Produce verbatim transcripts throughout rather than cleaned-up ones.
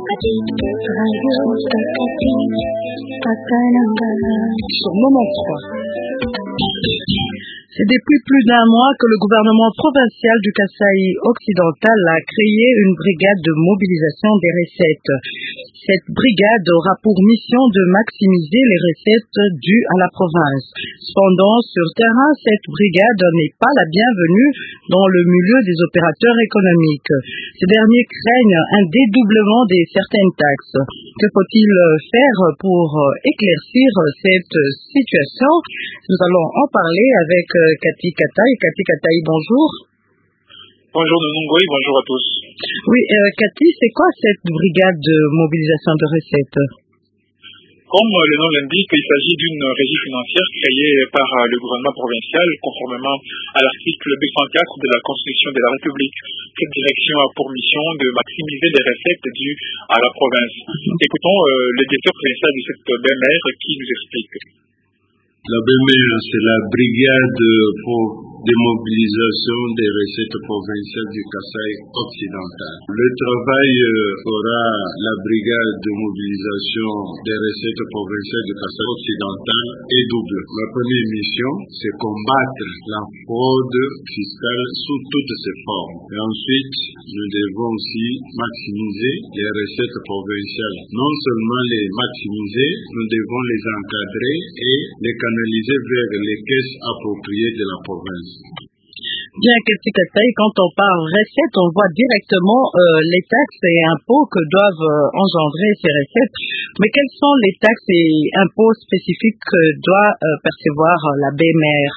Sur Moment trois. C'est depuis plus d'un mois que le gouvernement provincial du Kasaï occidental a créé une brigade de mobilisation des recettes. Cette brigade aura pour mission de maximiser les recettes dues à la province. Cependant, sur terrain, cette brigade n'est pas la bienvenue dans le milieu des opérateurs économiques. Ces derniers craignent un dédoublement de certaines taxes. Que faut-il faire pour éclaircir cette situation? Nous allons en parler avec Cathy Kataï. Cathy Kataï, bonjour. Bonjour Nunungwe, bonjour à tous. Oui, euh, Cathy, c'est quoi cette brigade de mobilisation de recettes? Comme le nom l'indique, il s'agit d'une régie financière créée par le gouvernement provincial conformément à l'article deux cent quatre de la Constitution de la République. Cette direction a pour mission de maximiser les recettes dues à la province. Écoutons euh, le directeur provincial de cette B M R qui nous explique. La B M R, c'est la brigade pour démobilisation des recettes provinciales du Kasaï occidental. Le travail euh, aura la brigade de mobilisation des recettes provinciales du Kasaï occidental est double. La première mission, c'est combattre la fraude fiscale sous toutes ses formes. Et ensuite, nous devons aussi maximiser les recettes provinciales. Non seulement les maximiser, nous devons les encadrer et les canaliser vers les caisses appropriées de la province. Bien, Cathy Kataï, quand on parle recettes, on voit directement euh, les taxes et impôts que doivent euh, engendrer ces recettes. Mais quels sont les taxes et impôts spécifiques que doit euh, percevoir la B M R?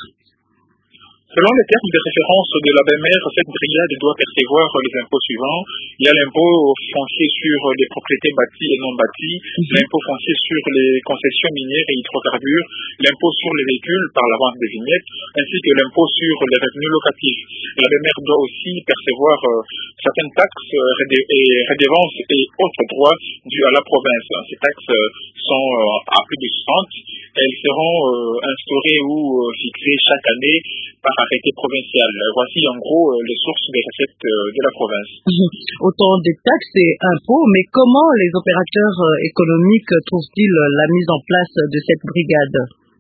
Selon les termes de référence de la B M R, cette brigade doit percevoir les impôts suivants. Il y a l'impôt foncier sur les propriétés bâties et non bâties, mm-hmm. l'impôt foncier sur les concessions minières et hydrocarbures, l'impôt sur les véhicules par la vente des vignettes, ainsi que l'impôt sur les revenus locatifs. La B M R doit aussi percevoir euh, certaines taxes euh, et redevances et autres droits dus à la province. Ces taxes euh, sont euh, à plus de soixante. Elles seront euh, instaurées ou euh, fixées chaque année par arrêté provincial. Voici en gros euh, les sources des recettes euh, de la province. Autant des taxes et impôts, mais comment les opérateurs euh, économiques trouvent-ils la mise en place de cette brigade?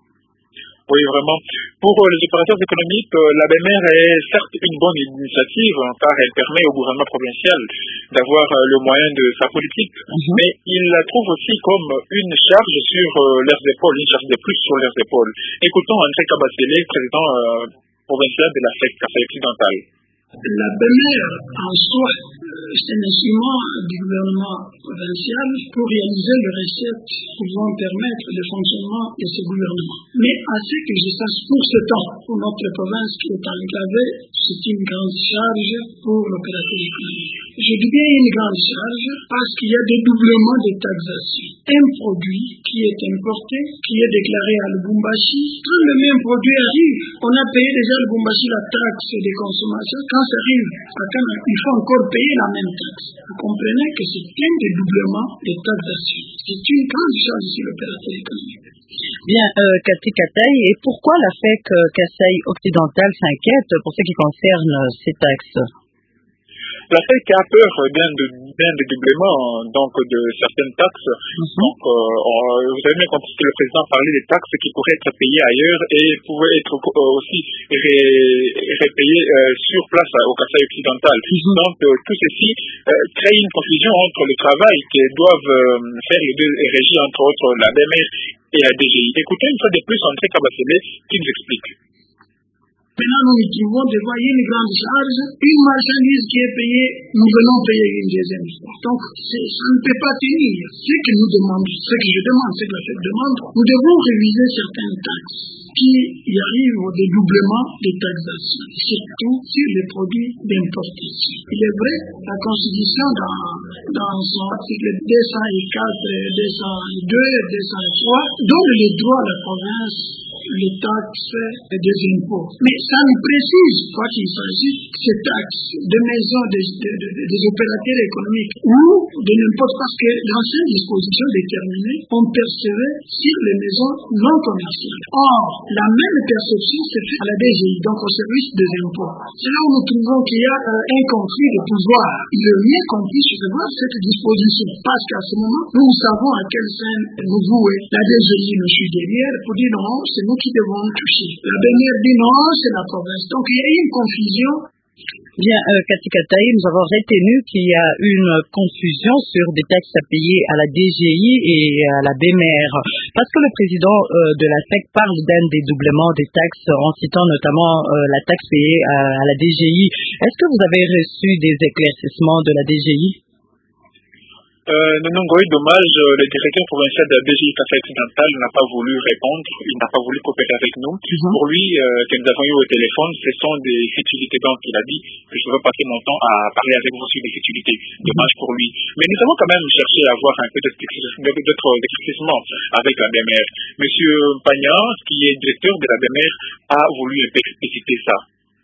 Oui, vraiment. Pour euh, les opérateurs économiques, euh, la B M R est certes une bonne initiative, hein, car elle permet au gouvernement provincial d'avoir euh, le moyen de sa politique, mm-hmm. mais il la trouve aussi comme une charge sur euh, leurs épaules, une charge de plus sur leurs épaules. Écoutons André Kabasele, président euh, provincial de la F E C Kasaï occidental. La B M R en soi, c'est un instrument du gouvernement provincial pour réaliser les recettes qui vont permettre le fonctionnement de ce gouvernement. Mais à ce que je sache, pour ce temps, pour notre province qui est enclavée, c'est une grande charge pour l'opérateur économique. Je dis bien une grande charge parce qu'il y a des doublements de taxation. Un produit qui est importé, qui est déclaré à Lubumbashi, quand le même produit arrive, on a payé déjà à Lubumbashi la taxe de consommation. Quand ça arrive à Ghana, il faut encore payer la même taxe. Vous comprenez que c'est un dédoublement de taxation. C'est une grande charge sur l'opérateur économique. Bien, euh, Cathy Kataï, et pourquoi la F E C Kasaï occidental s'inquiète pour ce qui concerne ces taxes? La F E C a peur bien de bien de doublement donc de certaines taxes. Mm-hmm. Donc, euh, vous avez bien compris que le président parlait des taxes qui pourraient être payées ailleurs et pouvaient être euh, aussi ré, répayées euh, sur place au Kasaï occidental. Mm-hmm. Donc, euh, tout ceci euh, crée une confusion entre le travail que doivent euh, faire les deux régies, entre autres la B M R et la D G I. Écoutez une fois de plus André Kabasele qui nous explique. Maintenant, nous trouvons devant une grande charge, une marchandise qui est payée, nous venons payer une deuxième fois. Donc, ça ne peut pas tenir. Ce que nous demandons, ce que je demande, ce que la F E C demande, nous devons réviser certaines taxes qui y arrivent au dédoublement des taxations, surtout sur les produits d'importation. Il est vrai, la Constitution, dans, dans son article deux cent quatre, deux cent deux, deux cent trois, donne le droit à la province les taxes et des impôts. Mais ça nous précise, quoi qu'il s'agisse, ces taxes de maisons des, de, de, des opérateurs économiques ou de n'importe, parce que dans ces dispositions déterminées, on percevait sur les maisons non commerciales. Or, la même perception s'est faite à la D G I, donc au service des impôts. C'est là où nous trouvons qu'il y a euh, un conflit de pouvoir. Il est mieux qu'on puisse recevoir cette disposition, parce qu'à ce moment, nous savons à quelle scène nous vouer. La D G I nous suit derrière pour dire non, c'est nous qui devons toucher. La B M R dit non, c'est la province. Donc il y a eu une confusion. Bien, euh, Cathy Kataï, nous avons retenu qu'il y a une confusion sur des taxes à payer à la D G I et à la B M R. Parce que le président euh, de la S E C parle d'un dédoublement des taxes en citant notamment euh, la taxe payée à, à la D G I. Est-ce que vous avez reçu des éclaircissements de la D G I? Euh, non, non, Goy, dommage, le directeur provincial de la D G I Kasaï Occidental n'a pas voulu répondre, il n'a pas voulu coopérer avec nous. Mm-hmm. Pour lui, euh, que nous avons eu au téléphone, ce sont des futilités. Donc, il a dit que je vais passer mon temps à parler avec vous sur des futilités. Dommage pour lui. Mais nous avons quand même cherché à avoir un peu d'autres éclaircissements avec la B M R. Monsieur Pagna, qui est directeur de la B M R, a voulu expliciter ça.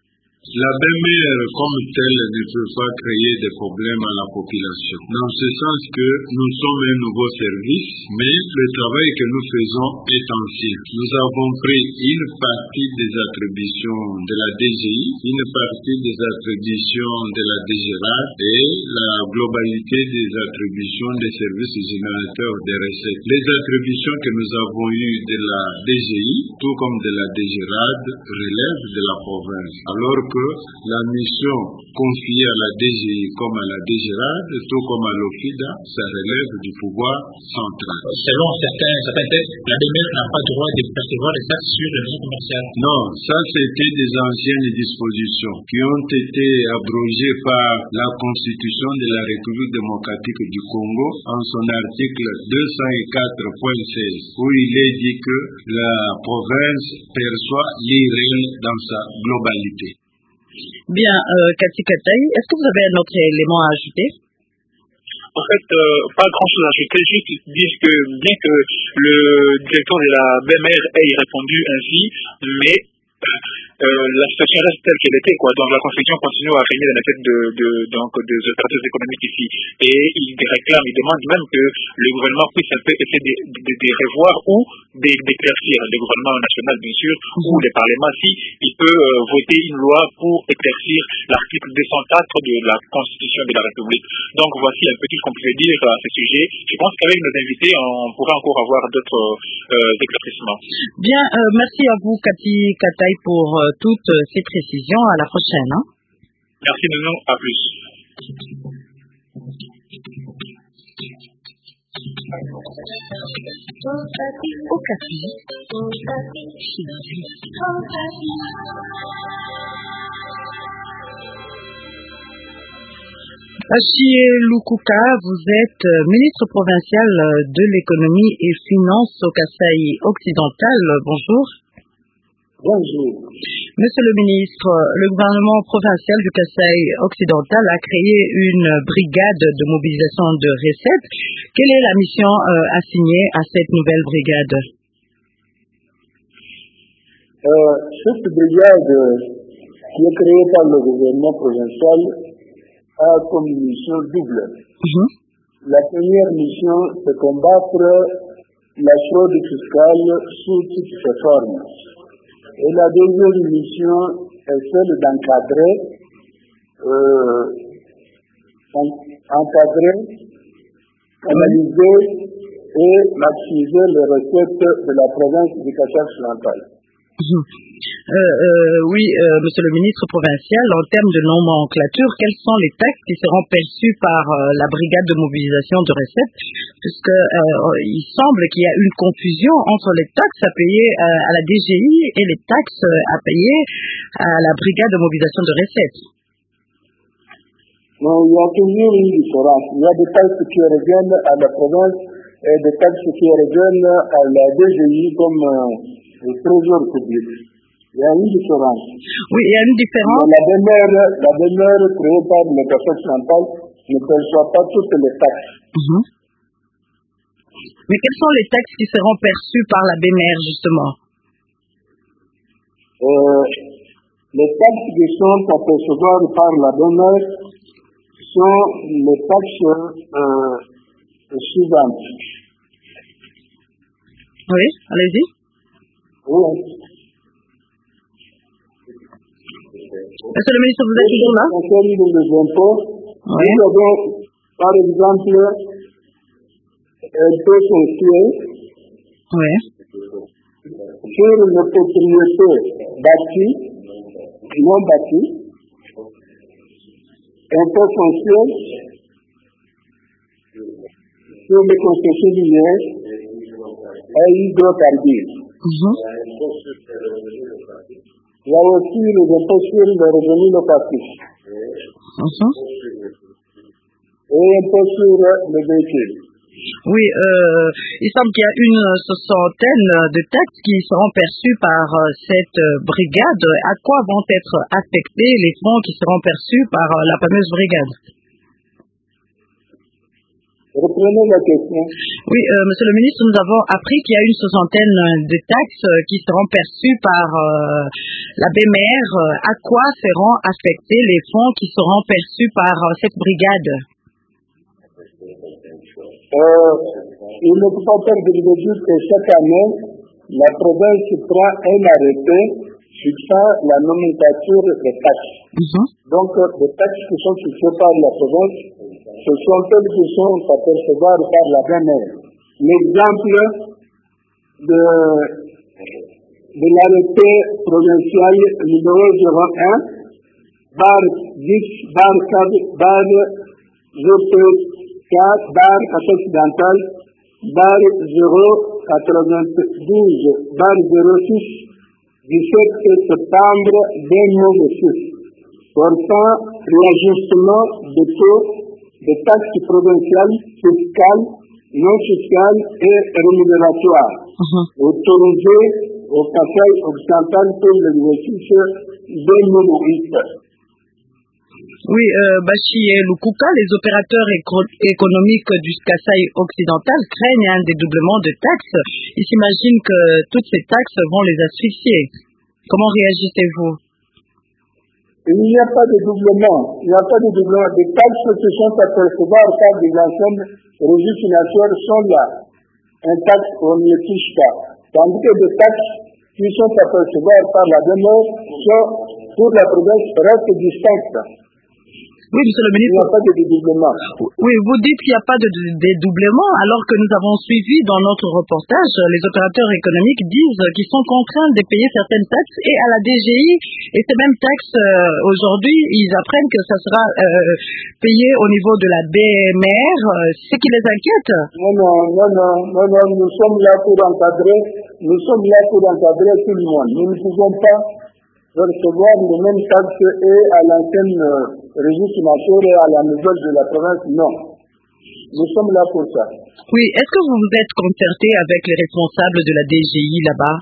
La B M R comme telle ne peut pas créer des problèmes à la population. Dans ce sens que nous sommes un nouveau service, mais le travail que nous faisons est ancien. Nous avons pris une partie des attributions de la D G I, une partie des attributions de la D G R A D et la globalité des attributions des services générateurs des recettes. Les attributions que nous avons eues de la D G I, tout comme de la D G R A D, relèvent de la province. Alors que la mission confiée à la D G I comme à la D G R A D, tout comme à l'OFIDA, ça relève du pouvoir central. Selon certains, certains textes, la B M R n'a pas le droit de percevoir les taxes sur les maisons commerciales. Non, ça c'était des anciennes dispositions qui ont été abrogées par la Constitution de la République démocratique du Congo en son article deux cent quatre point seize, où il est dit que la province perçoit l'I R E L dans sa globalité. Bien, euh, Cathy Kataï, est-ce que vous avez un autre élément à ajouter? En fait, euh, pas grand-chose à ajouter, juste dire que bien que le directeur de la B M R ait répondu ainsi, mais Euh, la situation reste telle qu'elle était, quoi. Donc la Constitution continue à régner dans la tête de, de, donc, des opérateurs économiques ici. Et il réclame, il demande même que le gouvernement puisse un peu essayer de, de, de revoir ou d'éclaircir, le gouvernement national bien sûr, mmh. ou le Parlement, si il peut euh, voter une loi pour éclaircir l'article deux cent quatre de la Constitution de la République. Donc voici un petit ce qu'on pouvait dire à ce sujet. Je pense qu'avec nos invités, on pourra encore avoir d'autres euh, éclaircissements. Bien, euh, merci à vous Cathy Kataï pour euh, toutes ces précisions. À la prochaine. Hein. Merci Nounou, à plus. Au café, chez lui. Achille Lukuka, vous êtes ministre provincial de l'économie et finances au Kasaï occidental. Bonjour. Bonjour. Monsieur le ministre, le gouvernement provincial du Kasaï occidental a créé une brigade de mobilisation de recettes. Quelle est la mission euh, assignée à cette nouvelle brigade? euh, Cette brigade qui est créée par le gouvernement provincial a comme mission double. Mm-hmm. La première mission, c'est combattre la fraude fiscale sous toutes ses formes. Et la deuxième mission est celle d'encadrer, euh, encadrer, analyser et maximiser les recettes de la province du Kasaï occidental. Mmh. Euh, euh, oui, euh, monsieur le ministre provincial, en termes de nomenclature, quelles sont les taxes qui seront perçues par euh, la brigade de mobilisation de recettes? Puisque euh, il semble qu'il y a une confusion entre les taxes à payer euh, à la D G I et les taxes à payer à la brigade de mobilisation de recettes. Non, il y a toujours une différence. Il y a des taxes qui reviennent à la province et des taxes qui reviennent à la D G I comme euh, le trésor public. Il y a une différence. Oui, il y a une différence. Mais la B M R, la B M R créée par le Kasaï occidental ne perçoit pas toutes les taxes. Mmh. Mais quelles sont les taxes qui seront perçues par la B M R, justement? Euh, les taxes qui sont à percevoir par la B M R sont les taxes euh, suivantes. Oui, allez-y. Oui. Monsieur le ministre, vous êtes toujours là? Concernant les impôts, oui. Nous avons, par exemple, impôt foncier oui. sur les propriétés bâties, non bâties, impôt foncier sur les concessions minières et hydrocarbures. Mm-hmm. Il y a aussi les impôts sur les revenus locatifs. Mm-hmm. Et impôt sur les véhicules. Oui, euh, il semble qu'il y a une soixantaine de taxes qui seront perçues par cette brigade. À quoi vont être affectés les fonds qui seront perçus par la fameuse brigade? Reprenez la question. Oui, euh, monsieur le ministre, nous avons appris qu'il y a une soixantaine de taxes qui seront perçues par euh, la B M R. À quoi seront affectés les fonds qui seront perçus par euh, cette brigade? Euh, il ne faut pas faire de dire que chaque année, la province prend un arrêté fixant la nomenclature des taxes. Mm-hmm. Donc, les taxes qui sont fixées par la province, ce sont celles qui sont à percevoir par la B M R. L'exemple de, de l'arrêté provincial numéro zéro un, bar dix, bar quatre, bar G P quatre, bar occidental, bar zéro quatre-vingt-douze, bar zéro six, dix-sept septembre deux mille six, portant l'ajustement des taux des taxes provinciales, fiscales, non fiscales et rémunératoires, uh-huh. autorisées au Kasaï occidental pour l'exercice deux mille huit. Oui, euh, Bachi et Lukuka, les opérateurs éco- économiques du Kasaï occidental craignent un dédoublement de taxes. Ils s'imaginent que toutes ces taxes vont les asphyxier. Comment réagissez-vous? Il n'y a pas de doublement. Il n'y a pas de doublement. Les taxes qui sont à percevoir par des ensembles registres financiers sont là. Un taxe, on ne les touche pas. Tandis que des taxes qui sont à percevoir par la B M R sont, pour la province, restent distinctes. Oui, monsieur le ministre. Il n'y a pas de dédoublement. Oui, vous dites qu'il n'y a pas de dédoublement, alors que nous avons suivi dans notre reportage, les opérateurs économiques disent qu'ils sont contraints de payer certaines taxes et à la D G I, et ces mêmes taxes, euh, aujourd'hui, ils apprennent que ça sera euh, payé au niveau de la B M R. C'est ce qui les inquiète. Non, non, non, non, non, non, nous sommes là pour encadrer, nous sommes là pour encadrer tout le monde. Nous ne pouvons pas recevoir les mêmes taxes et à l'ancienne euh, registre financier et à la nouvelle de la province, non. Nous sommes là pour ça. Oui, est-ce que vous vous êtes concerté avec les responsables de la D G I là-bas?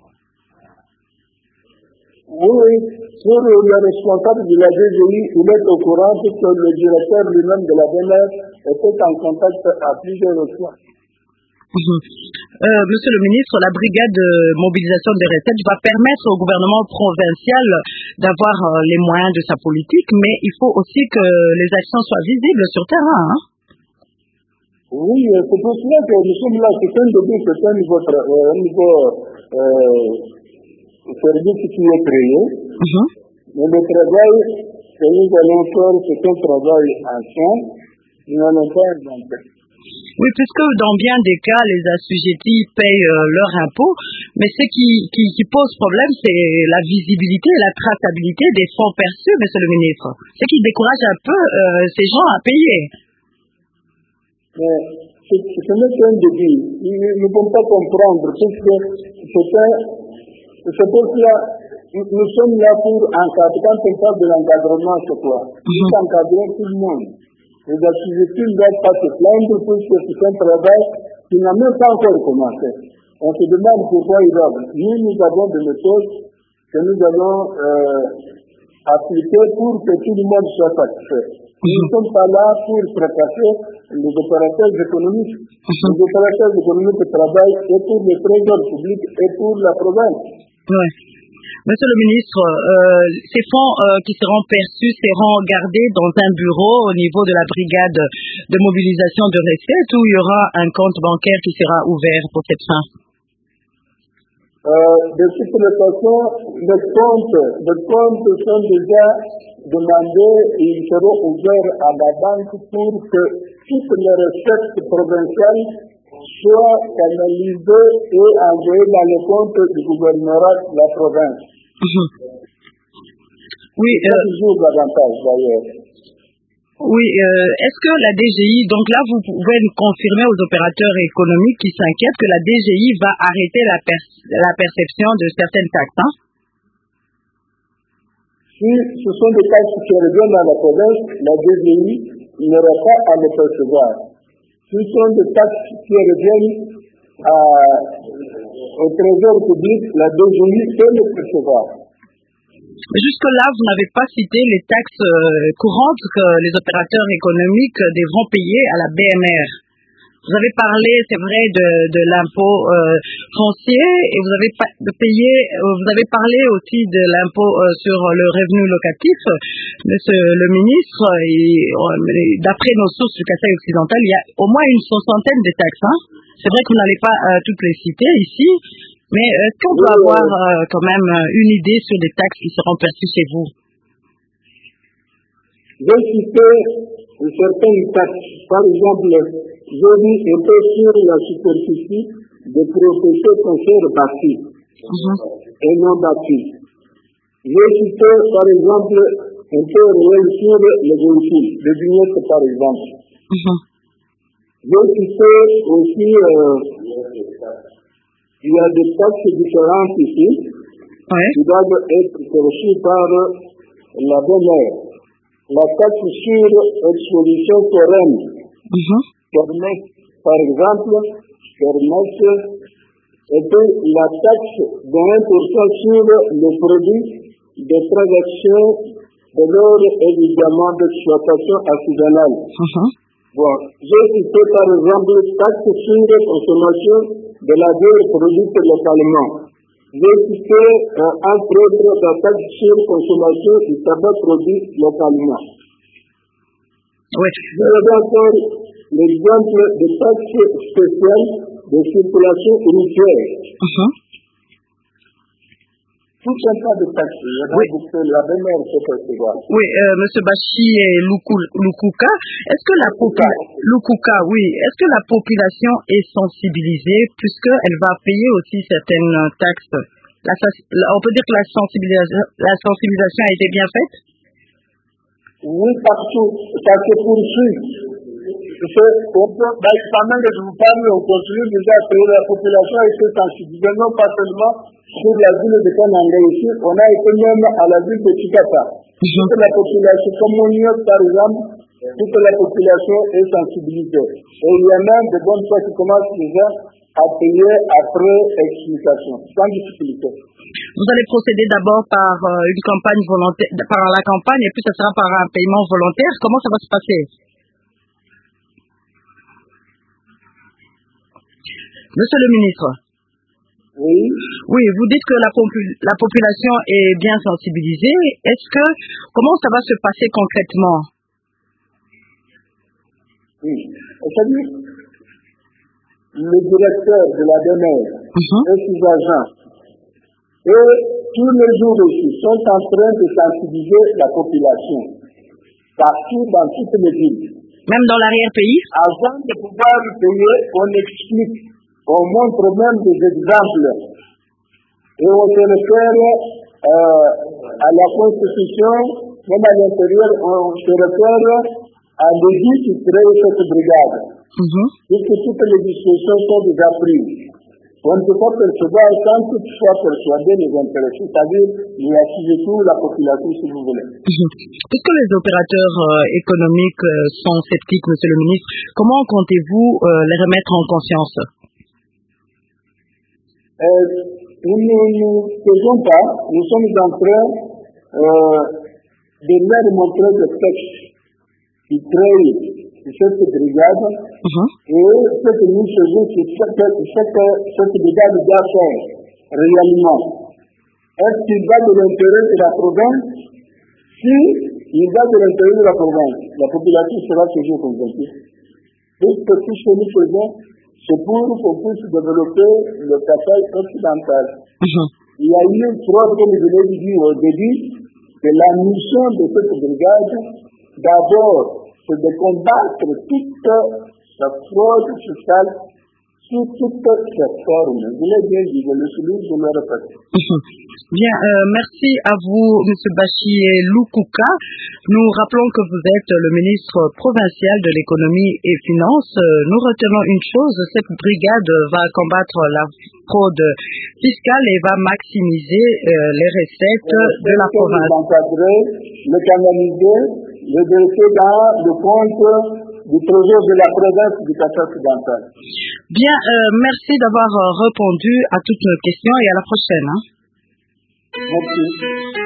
Oui, oui. Pour le responsable de la D G I, il est au courant puisque le directeur lui-même de la B M R était en contact à plusieurs fois. Mmh. Euh, monsieur le ministre, la brigade de mobilisation des recettes va permettre au gouvernement provincial d'avoir euh, les moyens de sa politique, mais il faut aussi que les actions soient visibles sur terrain. Hein? Oui, c'est pour cela que nous sommes là. C'est un début, c'est un nouveau, euh, un nouveau euh, service qui est créé. Mmh. Mais le travail que nous allons faire, c'est un travail ancien. Nous n'allons pas inventer. Oui, puisque dans bien des cas, les assujettis payent euh, leurs impôts, mais ce qui, qui, qui pose problème, c'est la visibilité et la traçabilité des fonds perçus, monsieur le ministre. Ce qui décourage un peu euh, ces gens à payer. Mais ce n'est qu'un début. Ils ne vont pas comprendre, puisque c'est pour cela nous sommes là pour encadrer. Quand on parle de l'encadrement, c'est quoi? Pour encadrer tout le monde. Les assujettis ne doivent pas se plaindre puisque c'est un travail qui n'a même pas encore commencé. On se demande pourquoi ils doivent. Nous, nous avons des méthodes que nous allons euh, appliquer pour que tout le monde soit satisfait. Nous ne sommes pas là pour fracasser les opérateurs économiques. Les opérateurs économiques travaillent et pour le trésor public et pour la province. Oui. Monsieur le ministre, euh, ces fonds euh, qui seront perçus seront gardés dans un bureau au niveau de la brigade de mobilisation de recettes ou il y aura un compte bancaire qui sera ouvert pour cette fin? Euh, de toute façon, les comptes, les comptes sont déjà demandés et ils seront ouverts à la banque pour que toutes les recettes provinciales soient canalisées et envoyées dans le compte du gouvernorat de la province. Mmh. Oui, c'est euh, toujours davantage d'ailleurs. Oui, euh, est-ce que la D G I, donc là vous pouvez nous confirmer aux opérateurs économiques qui s'inquiètent que la D G I va arrêter la, per- la perception de certaines taxes, hein? Si ce sont des taxes qui reviennent dans la province, la D G I n'aura pas à les percevoir. Si ce sont des taxes qui reviennent à, au trésor public, la D G I peut les percevoir. Jusque-là, vous n'avez pas cité les taxes euh, courantes que les opérateurs économiques devront payer à la B M R. Vous avez parlé, c'est vrai, de, de l'impôt euh, foncier et vous avez pa- de payer, euh, vous avez parlé aussi de l'impôt euh, sur le revenu locatif. Monsieur le ministre, et, euh, d'après nos sources du Kasaï occidental, il y a au moins une soixantaine de taxes. Hein. C'est vrai que vous n'allez pas euh, toutes les citer ici. Mais est-ce qu'on peut Oui, avoir euh, quand même une idée sur des taxes qui seront perçues chez vous? J'ai cité certaines taxes. Par exemple, j'ai dit un peu sur la superficie des propriétés foncières bâties Mhm. et non bâties. J'ai cité par exemple un peu réel sur les véhicules, les vignettes par exemple. Mhm. J'ai cité aussi euh, il y a des taxes différentes ici Ouais. qui doivent être perçues par la B M R. La taxe sur exposition foraine Mhm. permet, par exemple, permet, et puis la taxe de un pour cent sur le produit des transactions de l'or et du diamant d'exploitation artisanale. Mhm. Bon, j'ai cité par exemple taxe sur la consommation de la bière produite localement. J'ai cité euh, entre autres la taxe sur la consommation du tabac produit localement. Oui. Je vais encore l'exemple de taxes spéciales de circulation routière. Mhm. Tout un tas de taxes. Oui. La B M R peut percevoir. Oui, euh, Monsieur Bachi et Luku- Lukuka, est-ce que la population, Lukuka, oui, est-ce que la population est sensibilisée puisqu'elle va payer aussi certaines taxes? La, la- on peut dire que la sensibilisation, la sensibilisation a été bien faite? Oui, partout. Ça se poursuit. Pendant que je vous parle, on continue déjà à payer. La population a été sensibilisée, non pas seulement sur la ville de Kananga ici, on a été même à la ville de Chikata. Toute la population, comme on y est par exemple, toute la population est sensibilisée. Et il y a même de bonnes fois qui commencent déjà à payer après explication, sans difficulté. Vous allez procéder d'abord par euh, une campagne volontaire, par la campagne, et puis ça sera par un paiement volontaire. Comment ça va se passer? Monsieur le ministre. Oui. Oui, vous dites que la, popu- la population est bien sensibilisée. Est-ce que, comment ça va se passer concrètement? Oui. C'est-à-dire, le directeur de la D M R Mhm. et ses agents, et tous les jours aussi, sont en train de sensibiliser la population, partout dans toutes les villes. Même dans l'arrière-pays? Avant de pouvoir payer, on explique, on montre même des exemples, et on se réfère euh, à la Constitution, même à l'intérieur, on se réfère à l'édit qui crée cette brigade. Mhm. Puisque toutes les dispositions sont déjà prises. On ne peut pas percevoir sans toutefois persuader les intéressés, c'est-à-dire les assujettis la population, si vous voulez. Mhm. Puisque les opérateurs euh, économiques euh, sont sceptiques, Monsieur le ministre, comment comptez-vous euh, les remettre en conscience? Euh, nous ne faisons pas, nous sommes en train euh, de leur montrer le texte qui crée cette brigade. Mhm. Et ce que nous faisons, c'est ce que cette brigade doit faire réellement. Est-ce qu'il va de l'intérêt de la province? Si il va de l'intérêt de la province, la population sera toujours convaincue. Donc, tout ce que nous faisons, c'est pour qu'on puisse développer le Kasaï occidental. Mm-hmm. Il y a eu une fraude, comme je l'ai dit au début, de la mission de cette brigade. D'abord, c'est de combattre toute la fraude fiscale sous toutes ses formes. Je l'ai bien dit, je le souligne, je le répète. Bien, euh, merci à vous, M. Bachie Lukuka. Nous rappelons que vous êtes le ministre provincial de l'économie et finances. Nous retenons une chose, cette brigade va combattre la fraude fiscale et va maximiser euh, les recettes euh, de la province. L'encadrer, le canaliser, le verser dans le compte du trésor de la province du Kasaï occidental. Bien, euh, merci d'avoir répondu à toutes nos questions et à la prochaine. Hein. Merci.